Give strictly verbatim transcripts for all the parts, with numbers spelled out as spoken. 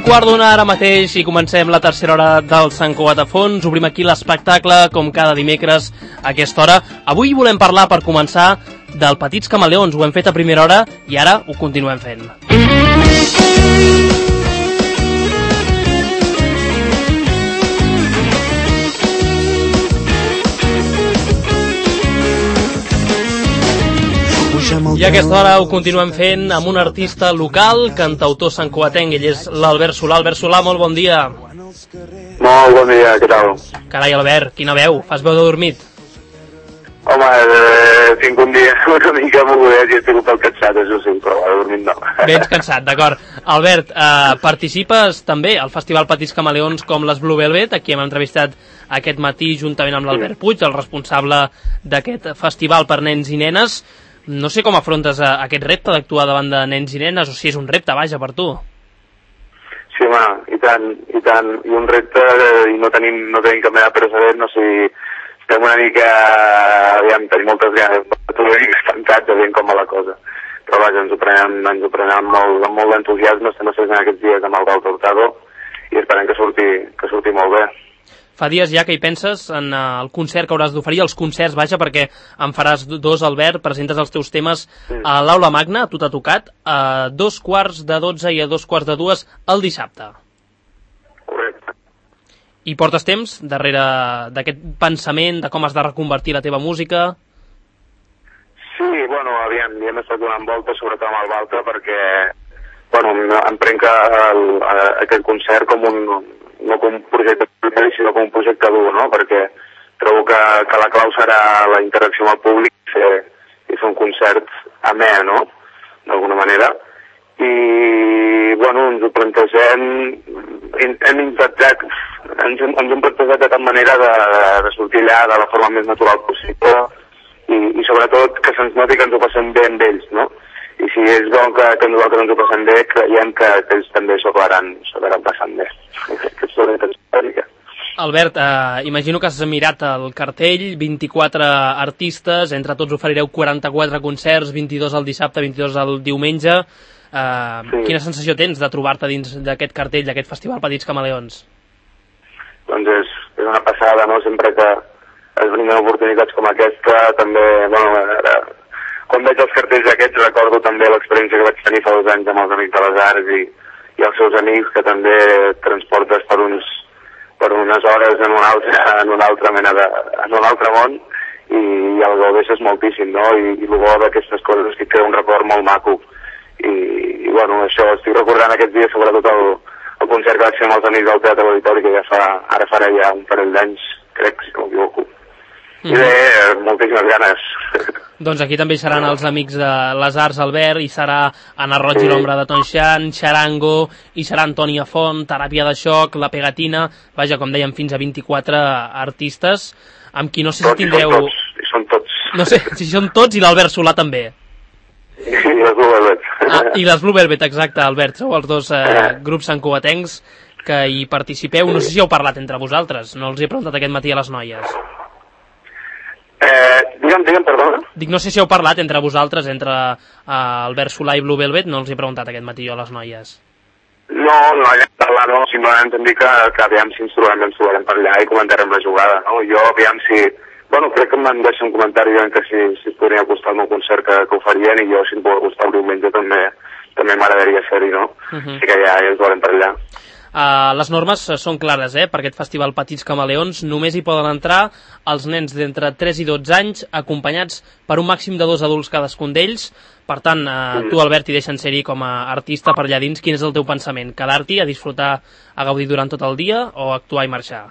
quart d'una ara mateix i comencem la tercera hora del Sant Cugat a Fons. Obrim aquí l'espectacle, com cada dimecres a aquesta hora. Avui volem parlar, per començar, del Petits Camaleons. Ho hem fet a primera hora i ara ho continuem fent. I a aquesta hora ho continuem fent amb un artista local, cantautor santcugatenc. Ell és l'Albert Solà. Albert Solà, molt bon dia. Molt bon dia, què tal? Carai, Albert, quina veu? Fas veu de dormit? Home, eh, tinc un dia una mica mogudet i he tingut el cansat, això sí, però de dormit no. Vens cansat, d'acord. Albert, eh, participes també al Festival Petits Camaleons com les Blue Velvet. Aquí hem entrevistat aquest matí juntament amb l'Albert Puig, el responsable d'aquest festival per nens i nenes. No sé com afrontes a, a aquest repte d'actuar davant de nens i nenes, o si és un repte, vaja, per tu. Sí, home, i tant, i tant, i un repte, eh, i no tenim, no tenim cap mena de precedent, no sé, estem una mica, aviam, tenim moltes ganes, una mica estancats de veient com va la cosa. Però vaja, ens ho prenem, ens ho prenem amb molt, amb molt d'entusiasme, estem assajant aquests dies amb el Walter Hurtado i esperem que surti, que surti molt bé. Fa dies ja que hi penses en uh, el concert que hauràs d'oferir, els concerts, vaja, perquè en faràs dos, Albert, presentes els teus temes mm. a l'Aula Magna, a tu t'ha tocat, a dos quarts de dotze i a dos quarts de dues el dissabte. Correcte. I portes temps darrere d'aquest pensament de com has de reconvertir la teva música? Sí, bueno, aviam, ja hem estat donant voltes, sobretot amb el Walter, perquè, bueno, em prenc el, aquest concert com un... no com un projecte sinó com un projecte dur, no? Perquè trobo que, que la clau serà la interacció amb el públic i fer, i fer un concert amè, no? D'alguna manera. I, bueno, ens ho plantegem, hem intentat, ens, ens hem plantejat de tal manera de, de sortir allà de la forma més natural possible i, i sobretot que se'ns noti que ens ho passem bé amb ells, no? I si és bon que, que nosaltres ens ho passem bé, creiem que, que ells també s'ho acabaran, acabaran passant bé. Aquesta és la Albert, eh, imagino que has mirat el cartell, vint-i-quatre artistes, entre tots oferireu quaranta-quatre concerts, vint-i-dos el dissabte, vint-i-dos el diumenge. Eh, sí. Quina sensació tens de trobar-te dins d'aquest cartell, d'aquest festival Petits Camaleons? Doncs és, és una passada, no? Sempre que es brinden oportunitats com aquesta, també, bueno, ara, quan veig els cartells aquests recordo també l'experiència que vaig tenir fa dos anys amb els Amics de les Arts i, i els seus amics, que també transportes per uns per unes hores en un altre, en una altra mena de, en un altre món i, i el gaudeixes moltíssim, no? I, i el bo d'aquestes coses és que crea un record molt maco i, i bueno, això, estic recordant aquests dies sobretot el, el concert que vaig fer amb els Amics del Teatre Auditori, que ja fa, ara farà ja un parell d'anys, crec, si no m'equivoco. I bé, moltíssimes ganes. Doncs aquí també hi seran els Amics de les Arts, Albert, hi serà Anna Roig sí. i l'Ombra de Tonxan, Xarango, hi serà Antònia Font, Teràpia de Xoc, La Pegatina, vaja, com dèiem, fins a vint-i-quatre artistes, amb qui no sé si tindreu... Són tots, i són tots. No sé si són tots i l'Albert Solà també. I les Blue Velvet. Ah, i les Blue Velvet, exacte, Albert, sou els dos eh, grups santcugatencs que hi participeu. No sé si heu parlat entre vosaltres, no els he preguntat aquest matí a les noies. Eh, digue'm, digue'm, perdona. Dic, no sé si heu parlat entre vosaltres, entre uh, Albert Solà i Blue Velvet, no els he preguntat aquest matí jo a les noies. No, no hem parlat, no, simplement hem dit que, que aviam si ens trobem, ens trobarem per allà i comentarem la jugada, no? Jo, aviam si... Bueno, crec que em van deixar un comentari dient que si, si es podria acostar al meu concert que, que ho farien i jo, si em puc acostar el diumenge, també, també m'agradaria fer-hi, no? Uh -huh. Així que ja, ja ens veurem per allà. Uh, les normes són clares, eh? Per aquest festival Petits Camaleons només hi poden entrar els nens d'entre tres i dotze anys acompanyats per un màxim de dos adults cadascun d'ells. Per tant, uh, mm. tu, Albert, hi deixen ser-hi com a artista per allà dins. Quin és el teu pensament? Quedar-t'hi a disfrutar, a gaudir durant tot el dia o actuar i marxar?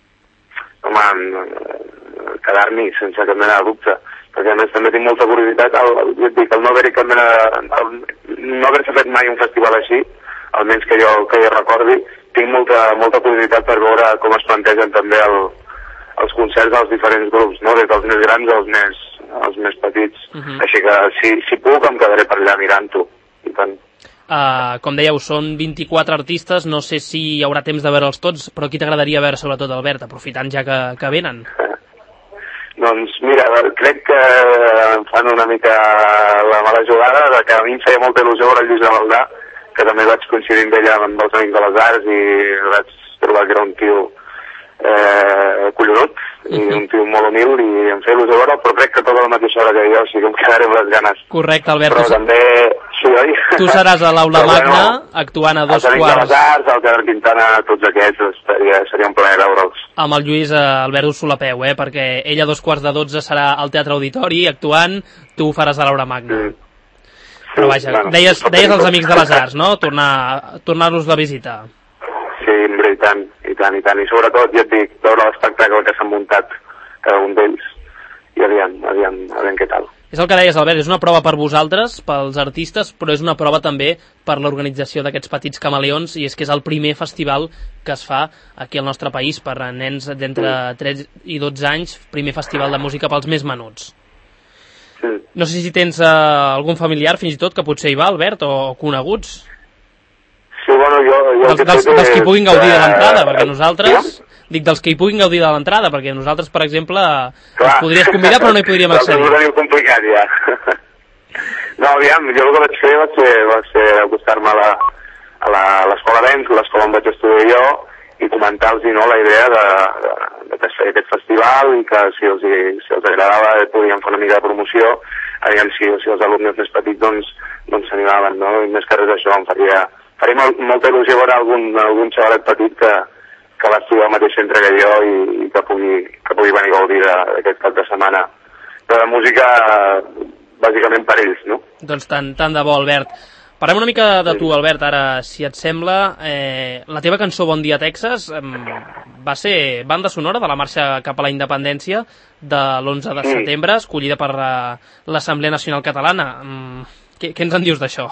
Home, quedar-m'hi sense cap mena de dubte, perquè a més també tinc molta curiositat el, el, el no haver-hi cap mena de, no haver-se fet mai un festival així, almenys que jo, que jo recordi. Tinc molta, molta curiositat per veure com es plantegen també el, els concerts dels diferents grups, no? Des dels més grans als més, als més petits. Uh -huh. Així que si, si puc em quedaré per allà mirant-ho, i tant. Uh, com dèieu, són vint-i-quatre artistes, no sé si hi haurà temps de veure'ls tots, però qui t'agradaria veure sobretot, Albert, aprofitant ja que, que venen? Doncs mira, crec que em fan una mica la mala jugada, de que a mi em feia molta il·lusió veure el Lluís Gavaldà, que també vaig coincidir amb ella amb els Amics de les Arts i vaig trobar que era un tio eh, collonut i uh-huh. un tio molt humil i em feia il·lusió veure, però crec que tota la mateixa hora que jo, o sigui que em quedaré amb les ganes. Correcte, Albert. Però també, sí, oi? Tu seràs a l'Aula Magna, bueno, actuant a dos quarts. Els Amics de les Arts, el Teatre Quintana, tots aquests, estaria, seria un plaer veure'ls. Amb el Lluís eh, Albert us solapeu, eh? Perquè ell a dos quarts de dotze serà al Teatre Auditori actuant, tu ho faràs a l'Aula Magna. Mm. Sí, però vaja, bueno, deies, deies als Amics de les Arts, no? Tornar, tornar-los la visita. Sí, i tant, i tant, i tant. I sobretot, ja et dic, veure l'espectacle que s'han muntat cada un d'ells i aviam, aviam, aviam què tal. És el que deies, Albert, és una prova per vosaltres, pels artistes, però és una prova també per l'organització d'aquests Petits Camaleons, i és que és el primer festival que es fa aquí al nostre país per a nens d'entre tres i dotze anys, primer festival de música pels més menuts. Sí. No sé si tens uh, algun familiar, fins i tot, que potser hi va, Albert, o coneguts? Sí, bueno, jo... jo dels, dels, dels que hi puguin gaudir de l'entrada, perquè nosaltres... Ja? Dic, dels que hi puguin gaudir de l'entrada, perquè nosaltres, per exemple, ens podries convidar, però no hi podríem accedir. Clar, ho complicat, ja. No, aviam, jo el que vaig fer va ser, va ser acostar-me a l'escola d'Ens, l'escola on vaig estudiar jo, i comentar-los no, la idea de, de, de fer aquest festival, i que si els, si els agradava podíem fer una mica de promoció, aviam si, si els alumnes més petits doncs, doncs s'animaven, no? I més que res això em faria... faria molt, molta il·lusió veure algun, algun xavalet petit que, que va estudiar al mateix centre que jo i, i que, pugui, que pugui venir a gaudir d'aquest cap de setmana. Però de música, bàsicament per ells, no? Doncs tant, tant de bo, Albert. Parlem una mica de tu, Albert, ara, si et sembla. Eh, la teva cançó Bon dia, Texas eh, va ser banda sonora de la marxa cap a la independència de l'onze de setembre, escollida per l'Assemblea Nacional Catalana. Mm, què, què ens en dius d'això?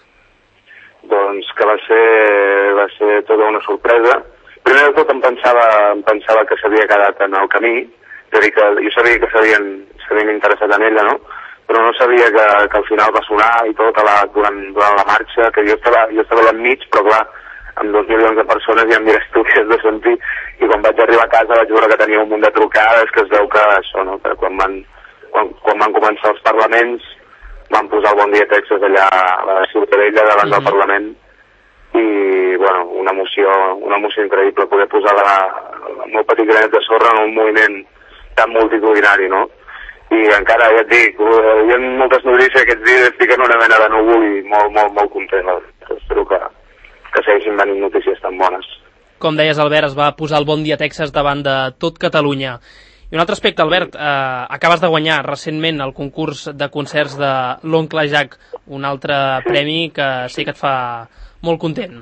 Doncs que va ser, va ser tota una sorpresa. Primer de tot em pensava, em pensava que s'havia quedat en el camí, és a dir, que jo sabia que s'havien interessat en ella, no? Però no sabia que, que al final va sonar i tot la, durant, durant la marxa, que jo estava, jo estava allà enmig, però clar, amb dos milions de persones ja em diràs tu què has de sentir, i quan vaig arribar a casa vaig veure que tenia un munt de trucades, que es veu que això, no? Que quan van, quan, quan van començar els parlaments van posar el Bon dia, Texas allà a la Ciutadella davant mm-hmm. del Parlament, i bueno, una emoció, una emoció increïble poder posar la, el meu petit granet de sorra en un moviment tan multitudinari, no? I encara, ja et dic, hi ha moltes notícies aquests dies, estic en una mena de núvol i molt, molt, molt content. Espero que, que segueixin venint notícies tan bones. Com deies, Albert, es va posar el Bon dia, Texas davant de tot Catalunya. I un altre aspecte, Albert, eh, acabes de guanyar recentment el concurs de concerts de l'Oncle Jack, un altre premi que sé que et fa molt content.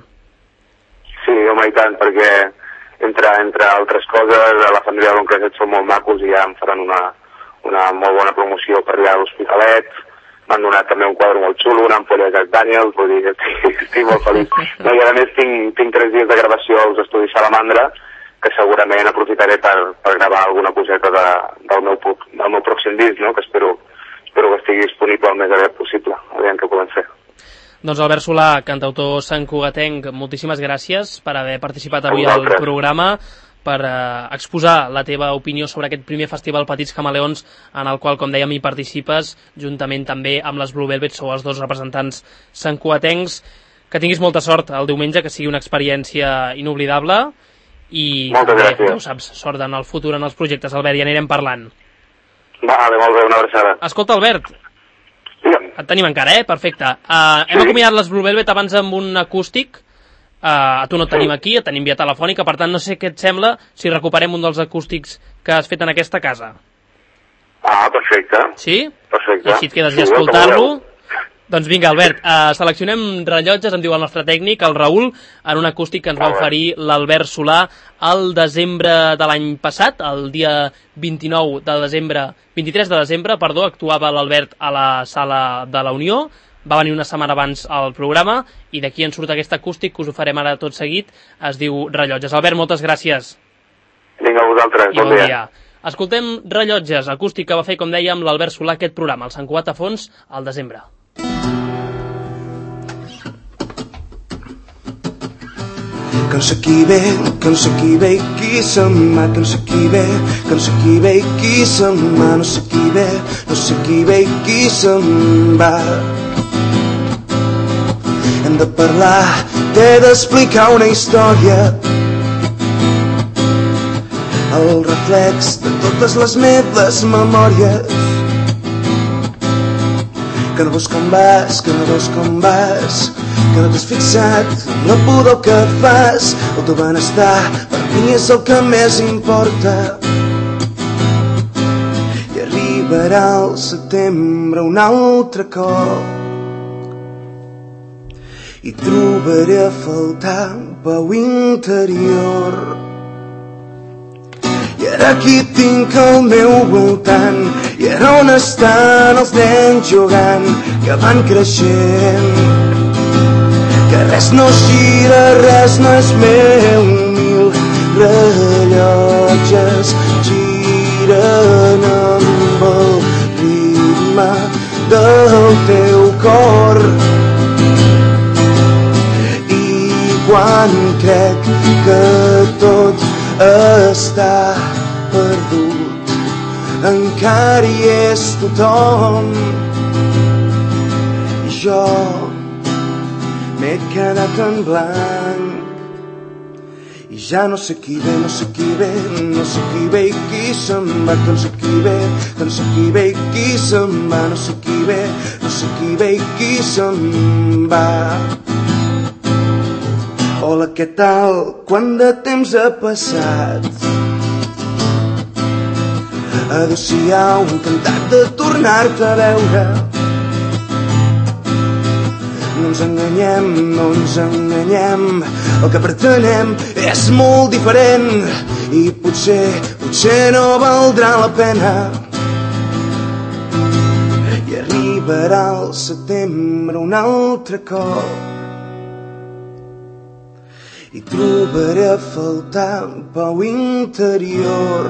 Sí, home, i tant, perquè entre, entre altres coses la família de l'Oncle Jack són molt macos i ja em faran una, una molt bona promoció per allà a l'Hospitalet. M'han donat també un quadre molt xulo, una ampolla de Jack Daniels, vull dir, estic, estic molt feliç. No, i a més tinc, tinc tres dies de gravació als Estudis Salamandra, que segurament aprofitaré per, per gravar alguna coseta de, del, meu, del meu pròxim disc, no? Que espero, espero que estigui disponible el més aviat possible, aviam què podem fer. Doncs Albert Solà, cantautor santcugatenc, moltíssimes gràcies per haver participat avui al programa, per eh, exposar la teva opinió sobre aquest primer festival Petits Camaleons, en el qual, com dèiem, hi participes, juntament també amb les Blue Velvet, sou els dos representants santcugatencs. Que tinguis molta sort el diumenge, que sigui una experiència inoblidable, i moltes també, gràcies. ja ho saps, sort en el futur en els projectes, Albert, ja anirem parlant. Vale, molt bé, una abraçada. Escolta, Albert, Digue'm. Et tenim encara, eh? Perfecte. Uh, hem sí. acomiadat les Blue Velvet abans amb un acústic. Uh, a tu no et tenim aquí, et tenim via telefònica, per tant no sé què et sembla si recuperem un dels acústics que has fet en aquesta casa. Ah, perfecte. Sí? Perfecte. I així et quedes ja a escoltar-lo. Doncs vinga, Albert, uh, seleccionem rellotges, em diu el nostre tècnic, el Raül, en un acústic que ens va oferir l'Albert Solà al desembre de l'any passat, el dia vint-i-nou de desembre, vint-i-tres de desembre, perdó, actuava l'Albert a la Sala de la Unió, va venir una setmana abans al programa, i d'aquí en surt aquest acústic que us ho farem ara tot seguit, es diu Rellotges. Albert, moltes gràcies. Vinga, a vosaltres, bon dia. dia. Escoltem Rellotges, acústic que va fer, com dèiem, l'Albert Solà aquest programa, el Sant Cugat a fons, al desembre. Que no sé qui ve, que no sé qui ve i qui se'n va, que no sé qui ve, que no sé qui ve i qui se'n va, no sé qui ve, no sé qui ve i qui se'n va. hem de parlar, t'he d'explicar una història. El reflex de totes les meves memòries. Que no veus com vas, que no veus com vas, que no t'has fixat en la pudor que fas. El teu benestar per mi és el que més importa. I arribarà el setembre un altre cop i trobaré a faltar pau interior. I ara aquí tinc al meu voltant, i ara on estan els nens jugant, que van creixent, que res no gira, res no és meu, mil rellotges giren amb el ritme del teu cor. I quan crec que tot està perdut, encara hi és tothom. I jo m'he quedat en blanc. I ja no sé qui ve, no sé qui ve, no sé qui ve i qui se'n va, que no sé qui ve, que no sé qui ve i qui se'n va, no sé qui ve, no sé qui ve i qui se'n va. Hola, què tal? Quant de temps ha passat? Adéu-siau, encantat de tornar-te a veure. No ens enganyem, no ens enganyem, el que pretenem és molt diferent i potser, potser no valdrà la pena. I arribarà el setembre un altre cop i trobaré a faltar pau interior.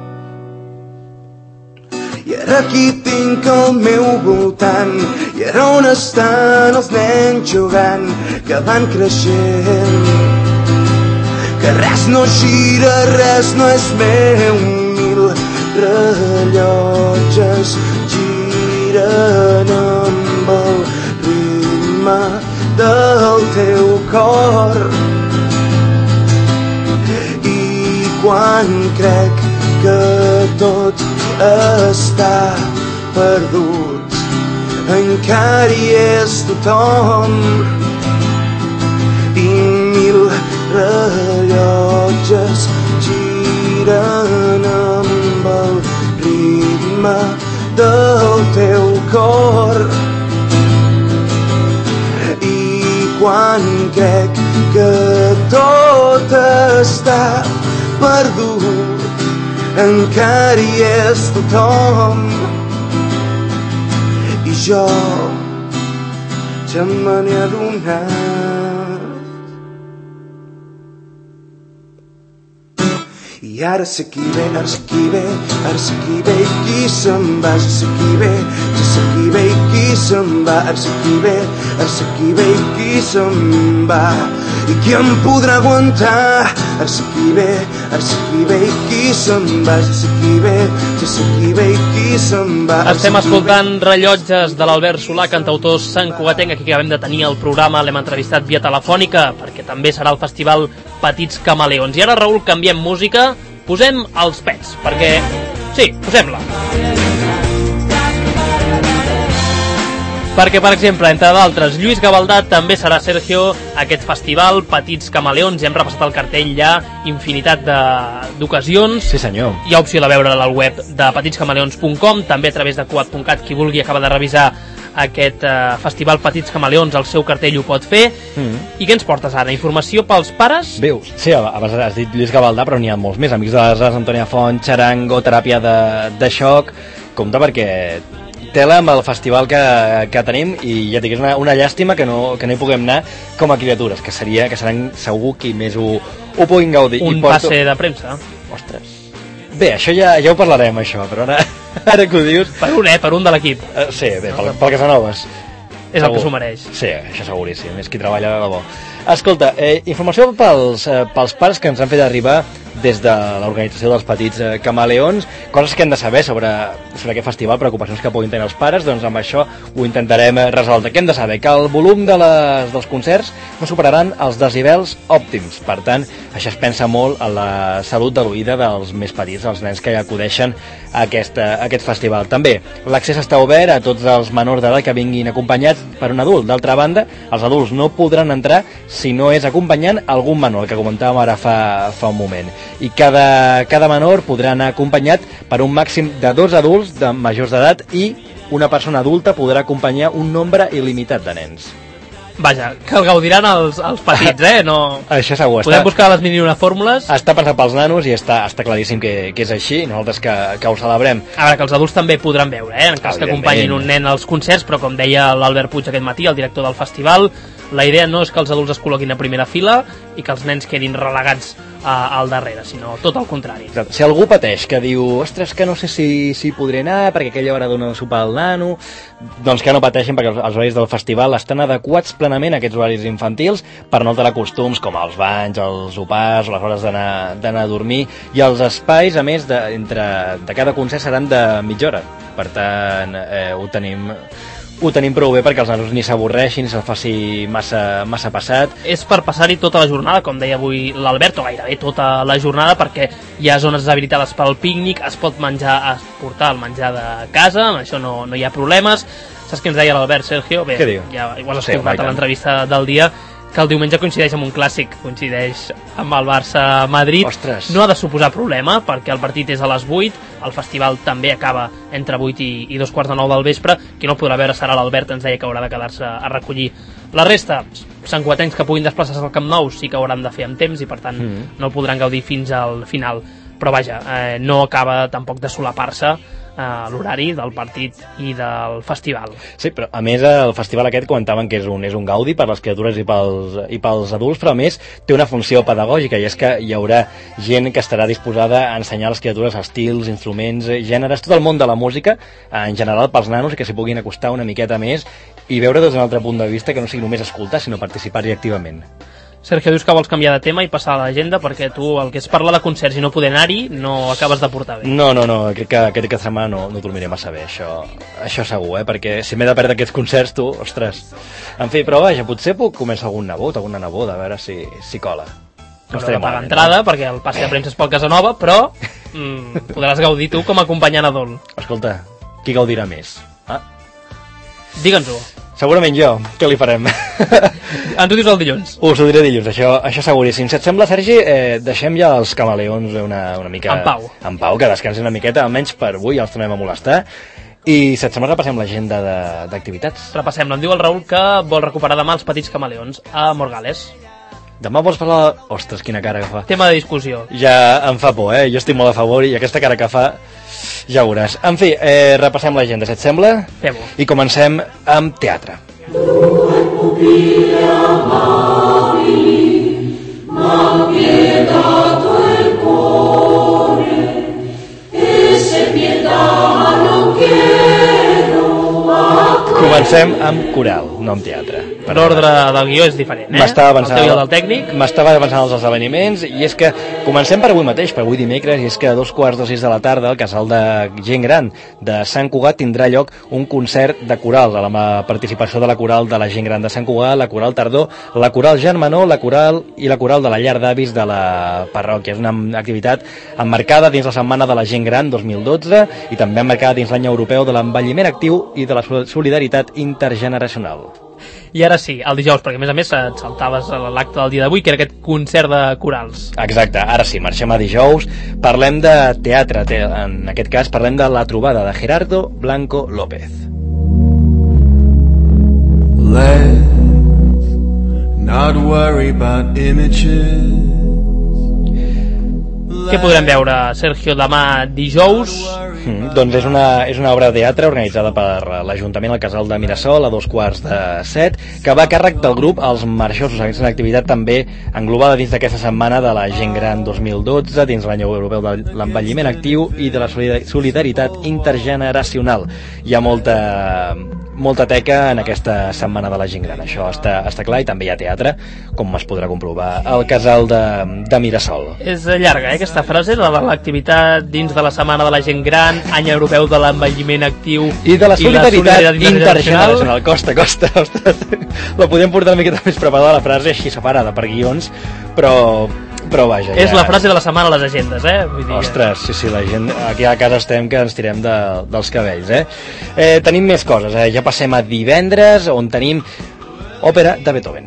I ara aquí tinc al meu voltant, i ara on estan els nens jugant, que van creixent, que res no gira, res no és meu, mil rellotges giren amb el ritme del teu cor. Quan crec que tot està perdut, encara hi és tothom. I mil rellotges giren amb el ritme del teu cor. I quan crec que tot està perdut, encara hi és tothom. I jo ja me n'he adonat. I ara sé qui ve, ara sé qui ve, ara sé qui ve i qui se'n va. Ja sé qui ve, ja sé qui ve i qui se'n va. Ara sé qui ve, ara sé qui ve i qui se'n va. I qui em podrà aguantar? Ara sé qui ve, ara sé qui ve i qui se'n va. Ja sé qui ve, ja sé qui ve i qui se'n va. Estem escoltant Rellotges de l'Albert Solà, cantautor santcugatenc, que acabem de tenir al programa. L'hem entrevistat via telefònica perquè també serà el festival Petits Camaleons. I ara, Raül, canviem música, posem els Pets, perquè... sí, posem-la. Perquè, per exemple, entre d'altres, Lluís Gavaldà també serà Sergio aquest festival Petits Camaleons. Ja hem repassat el cartell ja infinitat d'ocasions. Sí, senyor. Hi ha opció de veure al web de petits camaleons punt com, també a través de cuat punt cat. Qui vulgui acaba de revisar aquest uh, festival Petits Camaleons, el seu cartell ho pot fer. Mm. I què ens portes ara? Informació pels pares? Veus? Sí, abans has dit Lluís Gavaldà, però n'hi ha molts més. Amics de les Arts, Antònia Font, Xarango, Teràpia de, de xoc. Compte perquè tela amb el festival que, que tenim, i ja dic, és una, una llàstima que no, que no hi puguem anar com a criatures, que seria que seran segur qui més ho, ho puguin gaudir. Un I porto... passe de premsa. Ostres. Bé, això ja, ja ho parlarem, això, però ara, ara que ho dius... Per un, eh? Per un de l'equip. Uh, sí, bé, pel, pel Casanovas. És segur. El que s'ho mereix. Sí, això seguríssim, és qui treballa de debò. Escolta, eh, informació pels, eh, pels pares que ens han fet arribar des de l'organització dels petits eh, camaleons, coses que hem de saber sobre, sobre aquest festival, preocupacions que puguin tenir els pares, doncs amb això ho intentarem resoldre. Què hem de saber? Que el volum de les, dels concerts no superaran els decibels òptims, per tant, això es pensa molt en la salut de l'oïda dels més petits, els nens que acudeixen a aquest, a aquest festival. També, l'accés està obert a tots els menors d'edat que vinguin acompanyats per un adult. D'altra banda, els adults no podran entrar si no és acompanyant algun menor, que comentàvem ara fa, fa un moment. I cada, cada menor podrà anar acompanyat per un màxim de dos adults de majors d'edat i una persona adulta podrà acompanyar un nombre il·limitat de nens. Vaja, que el gaudiran els, els petits, eh? No... Això segur. Podem està... buscar les mil i una fórmules. Està pensat pels nanos i està, està claríssim que, que és així, nosaltres que, que ho celebrem. A veure, que els adults també podran veure, eh? En cas que acompanyin un nen als concerts, però com deia l'Albert Puig aquest matí, el director del festival, la idea no és que els adults es col·loquin a primera fila i que els nens quedin relegats a, al darrere, sinó tot el contrari. Exacte. Si algú pateix, que diu, ostres, que no sé si, si podré anar, perquè aquella hora dona sopar al nano, doncs que no pateixin, perquè els, els horaris del festival estan adequats plenament a aquests horaris infantils per no alterar costums com els banys, els sopars, les hores d'anar a dormir, i els espais, a més, de, entre, de cada concert seran de mitja hora. Per tant, eh, ho tenim... Ho tenim prou bé perquè els nanos ni s'avorreixin, ni se'l faci massa, massa passat. És per passar-hi tota la jornada, com deia avui l'Albert, o gairebé tota la jornada, perquè hi ha zones habilitades per al pícnic, es pot menjar, es portar el menjar de casa, amb això no, no hi ha problemes. Saps què ens deia l'Albert, Sergio? Bé, què diu? Ja, igual has escoltat a l'entrevista del dia, que el diumenge coincideix amb un clàssic, coincideix amb el Barça-Madrid. Ostres. No ha de suposar problema, perquè el partit és a les vuit, el festival també acaba entre vuit i, i dos quarts de nou del vespre, qui no el podrà veure serà l'Albert, ens deia que haurà de quedar-se a recollir. La resta, santcuatencs que puguin desplaçar-se al Camp Nou sí que hauran de fer amb temps i per tant mm. no el podran gaudir fins al final. Però vaja, eh, no acaba tampoc de solapar-se Uh, l'horari del partit i del festival. Sí, però a més el festival aquest comentaven que és un, és un gaudi per les criatures i pels, i pels adults, però a més té una funció pedagògica i és que hi haurà gent que estarà disposada a ensenyar a les criatures estils, instruments, gèneres, tot el món de la música en general pels nanos, que s'hi puguin acostar una miqueta més i veure des d'un altre punt de vista, que no sigui només escoltar sinó participar-hi activament. Sergio, dius que vols canviar de tema i passar a l'agenda perquè tu el que és parlar de concerts i no poder anar-hi no acabes de portar bé. No, no, no, crec que aquest cap de setmana no, no dormiré massa bé, això, això segur, eh? Perquè si m'he de perdre aquests concerts, tu, ostres. En fi, però vaja, potser puc començar algun nebot, alguna neboda, a veure si, si cola. No haurà de pagar entrada, no? Perquè el passi de premsa és pel Casanova, però mm, podràs gaudir tu com a acompanyant adult. Escolta, qui gaudirà més? Ah? Digue'ns-ho. Segurament jo, què li farem? Ens ho dius el dilluns. Us ho diré dilluns, això, això seguríssim. Si et sembla, Sergi, eh, deixem ja els camaleons una, una mica... En pau. En pau, que descansin una miqueta, almenys per avui, ja els tornem a molestar. I si et sembla, repassem l'agenda d'activitats. Repassem-la. Em diu el Raül que vol recuperar demà els petits camaleons a Morgales. Demà vols parlar... Ostres, quina cara que fa. Tema de discussió. Ja em fa por, eh? Jo estic molt a favor i aquesta cara que fa... Ja ho veuràs. En fi, eh, repassem l'agenda, si et sembla? Fem-ho. I comencem amb teatre. Comencem amb coral, no amb teatre. L'ordre del guió és diferent, eh? M'estava avançant el teu i el del tècnic. M'estava avançant els esdeveniments i és que comencem per avui mateix, per avui dimecres, i és que a dos quarts de sis de la tarda al casal de gent gran de Sant Cugat tindrà lloc un concert de coral, amb la participació de la coral de la gent gran de Sant Cugat, la coral Tardor, la coral Germanor, la coral i la coral de la llar d'avis de la parròquia. És una activitat emmarcada dins la Setmana de la Gent Gran dos mil dotze i també emmarcada dins l'any europeu de l'envelliment actiu i de la solidaritat intergeneracional. I ara sí, el dijous, perquè a més a més et saltaves l'acte del dia d'avui, que era aquest concert de corals. Exacte, ara sí, marxem a dijous, parlem de teatre, en aquest cas parlem de La trobada de Gerardo Blanco López. Let's not worry about images. Què podrem veure, Sergio, demà dijous? Mm, doncs és una, és una obra de teatre organitzada per l'Ajuntament al Casal de Mirasol a dos quarts de set, que va a càrrec del grup Els Marxosos. Aquesta activitat també englobada dins d'aquesta setmana de la Gent Gran dos mil dotze, dins l'any europeu de l'envelliment actiu i de la solidaritat intergeneracional. Hi ha molta, molta teca en aquesta setmana de la Gent Gran, això està, està clar, i també hi ha teatre, com es podrà comprovar al Casal de, de Mirasol. És llarga, eh, aquesta frase, la de l'activitat dins de la setmana de la gent gran, any europeu de l'envelliment actiu i de la solidaritat, i la solidaritat intergeneracional. intergeneracional. Costa, costa, ostres. La podem portar una miqueta més preparada, la frase així separada per guions, però, però vaja. És ja... la frase de la setmana a les agendes, eh? Vull dir... Ostres, sí, sí, la gent, aquí a casa estem que ens tirem de, dels cabells, eh? eh? Tenim més coses, eh? Ja passem a divendres, on tenim òpera de Beethoven.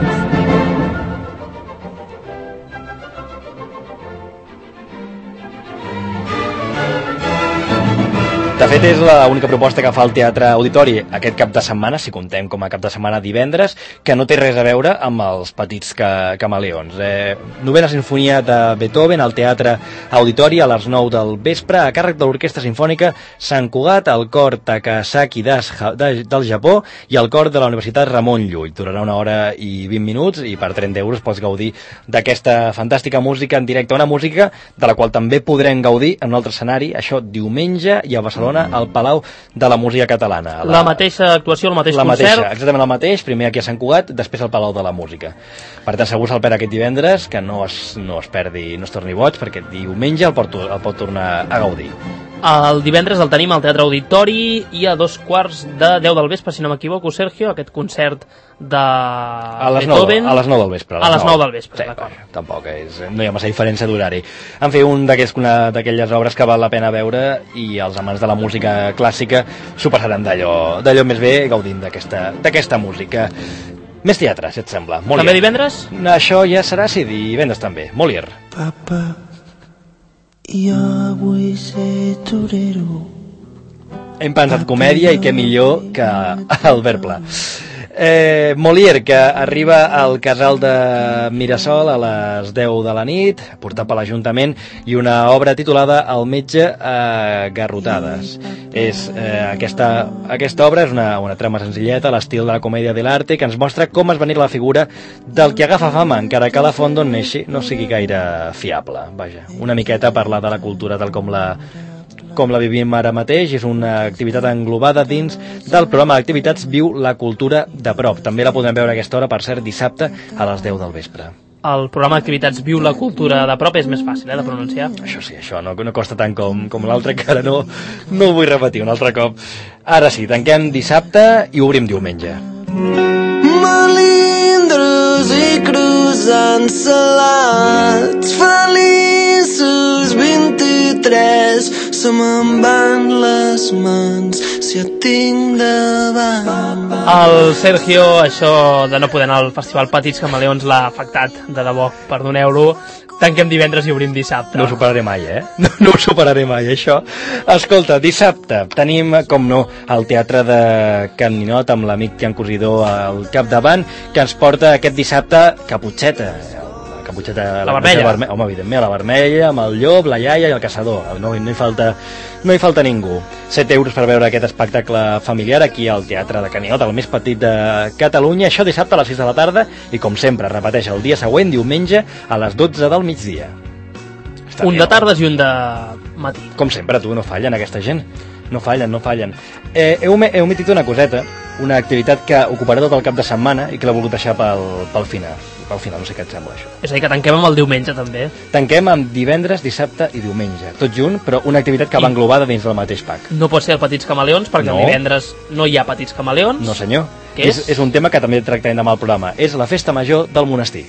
De fet, és l'única proposta que fa el Teatre Auditori aquest cap de setmana, si contem com a cap de setmana divendres, que no té res a veure amb els petits ca camaleons. Eh, novena sinfonia de Beethoven al Teatre Auditori a les nou del vespre, a càrrec de l'Orquestra Simfònica Sant Cugat, el cor Takasaki das, de, del Japó i el cor de la Universitat Ramon Llull. Durarà una hora i vint minuts i per trenta euros pots gaudir d'aquesta fantàstica música en directe, una música de la qual també podrem gaudir en un altre escenari, això diumenge i a Barcelona, al Palau de la Música Catalana. La, la mateixa actuació, el mateix la concert? Mateixa, exactament el mateix, primer aquí a Sant Cugat, després al Palau de la Música. Per tant, segur se'l perd aquest divendres, que no es, no es perdi, no es torni boig, perquè diumenge el pot, el pot tornar a gaudir. El divendres el tenim al Teatre Auditori i a dos quarts de deu del vespre, si no m'equivoco, Sergio, aquest concert de a les Beethoven. nou, a les nou del vespre. A les nou del vespre, sí, d'acord. Tampoc és, no hi ha massa diferència d'horari. En fi, un d'aquelles obres que val la pena veure i els amants de la música clàssica s'ho passaran d'allò més bé gaudint d'aquesta música. Més teatre, si et sembla. Molière. També divendres? Això ja serà, sí, divendres també. Molière. Papa, jo vull ser torero. Hem pensat comèdia i què millor que Albert Pla. Eh, Molière, que arriba al Casal de Mirasol a les deu de la nit, portat per l'Ajuntament, i una obra titulada El metge a garrotades. És, eh, aquesta, aquesta obra és una, una trama senzilleta a l'estil de la comèdia de l'arte, que ens mostra com es va la figura del que agafa fama, encara que la font d'on neixi no sigui gaire fiable. Vaja, una miqueta parlar de la cultura tal com la com la vivim ara mateix. És una activitat englobada dins del programa d'activitats Viu la Cultura de Prop. També la podem veure a aquesta hora, per cert, dissabte a les deu del vespre. El programa d'activitats Viu la Cultura de Prop és més fàcil, eh, de pronunciar. Això sí, això no, no costa tant com, com l'altre, que ara no, no ho vull repetir un altre cop. Ara sí, tanquem dissabte i obrim diumenge. Melindros i cruzant salats, feliços vint-i-tres, se me'n van les mans si et tinc davant. El Sergio, això de no poder anar al Festival Petits Camaleons l'ha afectat, de debò, perdoneu-lo. Tanquem divendres i obrim dissabte. No ho superaré mai, eh? No, no ho superaré mai, això. Escolta, dissabte tenim, com no, el Teatre de Can Ninot amb l'amic Tian Cosidor al capdavant, que ens porta aquest dissabte Caputxeta. Caputxeta, la, la vermella. Verme... Home, evidentment, la vermella, amb el llop, la iaia i el caçador. No, no, hi falta, no hi falta ningú. set euros per veure aquest espectacle familiar aquí al Teatre de Can Ninot, el més petit de Catalunya. Això dissabte a les sis de la tarda i, com sempre, repeteix el dia següent, diumenge, a les dotze del migdia. Està un bé, de tardes i un de matí. Com sempre, tu, no fallen aquesta gent. No fallen, no fallen. Eh, heu, heu omitit una coseta, una activitat que ocuparà tot el cap de setmana i que l'he volgut deixar pel, pel final. Pel final, no sé què et sembla, això. És a dir, que tanquem amb el diumenge, també. Tanquem amb divendres, dissabte i diumenge. Tot junt, però una activitat que I... va englobada dins del mateix pack. No pot ser el Petits Camaleons, perquè no. El divendres no hi ha Petits Camaleons. No, senyor. Què és? És, és un tema que també tractarem demà al programa. És la festa major del monestir.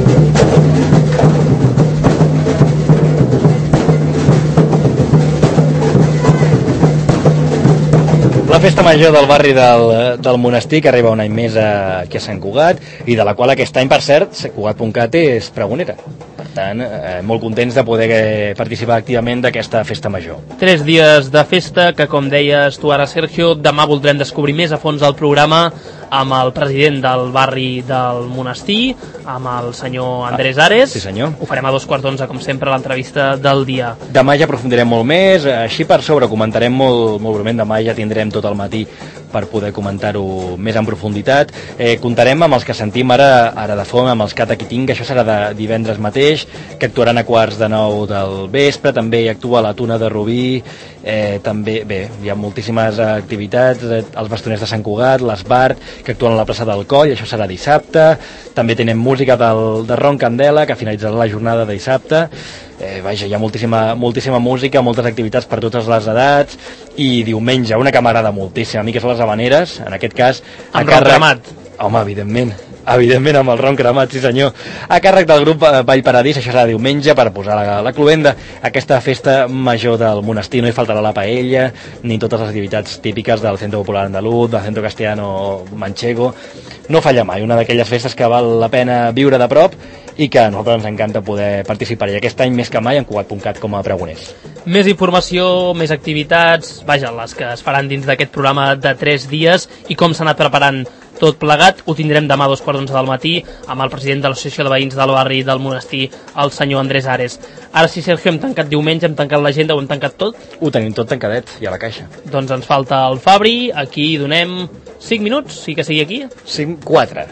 La festa major del barri del, del monestir, que arriba un any més a, aquí a Sant Cugat, i de la qual aquest any, per cert, Sant Cugat punt cat és pregonera. tant, eh, molt contents de poder participar activament d'aquesta festa major. Tres dies de festa que, com deies tu ara, Sergio, demà voldrem descobrir més a fons el programa amb el president del barri del Monestir, amb el senyor Andrés Ares. Sí, senyor. Ho farem a dos quarts d'onze, com sempre, a l'entrevista del dia. Demà ja aprofundirem molt més, així per sobre comentarem molt, molt breument, demà ja tindrem tot el matí per poder comentar-ho més en profunditat. Eh, comptarem amb els que sentim ara, ara de fons, amb els Cataquitinga, això serà de divendres mateix, que actuaran a quarts de nou del vespre, també hi actua la Tuna de Rubí, eh, també, bé, hi ha moltíssimes activitats, eh, els bastoners de Sant Cugat, l'Esbart, que actuen a la plaça del Coll, això serà dissabte, també tenim música del, de Ron Candela, que finalitzarà la jornada de dissabte. Eh, vaja, hi ha moltíssima, moltíssima música, moltes activitats per totes les edats, i diumenge, una que m'agrada moltíssim, a mi que són les Habaneres, en aquest cas... Amb Ron Cremat. Home, evidentment, evidentment amb el Ron Cremat, sí senyor. A càrrec del grup Vall Paradís, això serà diumenge, per posar la, la cluenda, aquesta festa major del monestir. No hi faltarà la paella, ni totes les activitats típiques del Centre Popular Andaluz, del Centro Castellano Manchego. No falla mai, una d'aquelles festes que val la pena viure de prop i que a nosaltres ens encanta poder participar. I aquest any més que mai en Cugat punt cat com a pregoners. Més informació, més activitats, vaja, les que es faran dins d'aquest programa de tres dies, i com s'ha anat preparant tot plegat, ho tindrem demà a dos quarts d'onze del matí amb el president de l'Associació de Veïns del barri del Monestir, el senyor Andrés Ares. Ara sí, Sergio, hem tancat diumenge, hem tancat l'agenda, ho hem tancat tot? Ho tenim tot tancadet, i a la caixa. Doncs ens falta el Fabri, aquí donem cinc minuts, sí que sigui aquí? cinc, quatre.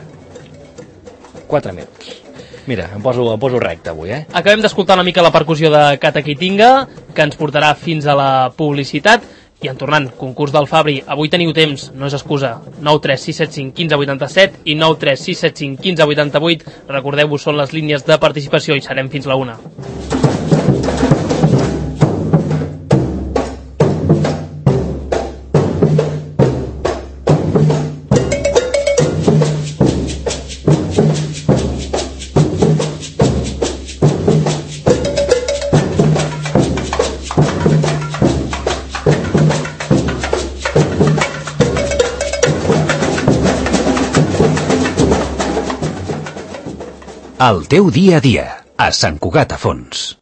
quatre minuts. Mira, em poso, em poso recte avui, eh? Acabem d'escoltar una mica la percussió de Cataquitinga, que ens portarà fins a la publicitat. I en tornant, concurs del Fabri, avui teniu temps, no és excusa, nou tres sis set cinc quinze vuitanta-set i nou tres sis set cinc quinze vuitanta-vuit, recordeu-vos, són les línies de participació i serem fins la una. El teu dia a dia, a Sant Cugat a Fons.